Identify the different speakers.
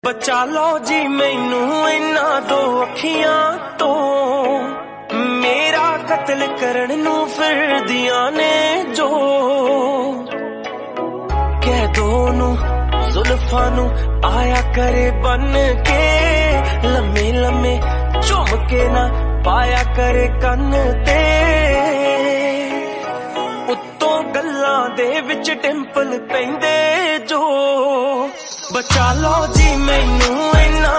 Speaker 1: बचा लो जी मैनू इन्ना दो अखियां तो मेरा कत्ल करन नू फिरदियां ने जो कह दो नू जुल्फां नू आया करे बन के लम्मे लम्मे झुम के ना पाया करे कन ते उत्तों गल्लां दे विच डिंपल पैंदे जो बचा लो जी मैनू इन्ना